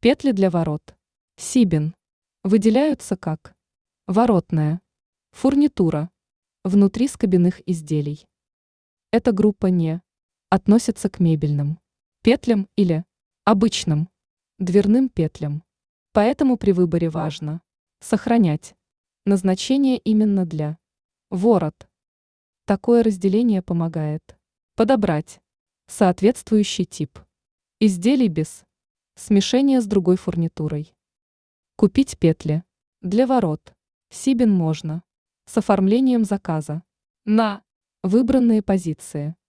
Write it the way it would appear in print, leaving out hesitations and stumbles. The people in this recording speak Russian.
Петли для ворот. Сибин. Выделяются как воротная фурнитура внутри скобяных изделий. Эта группа не относится к мебельным петлям или обычным дверным петлям. Поэтому при выборе важно сохранять назначение именно для ворот. Такое разделение помогает подобрать соответствующий тип изделий без смешения с другой фурнитурой. Купить петли для ворот Сибин можно с оформлением заказа на выбранные позиции.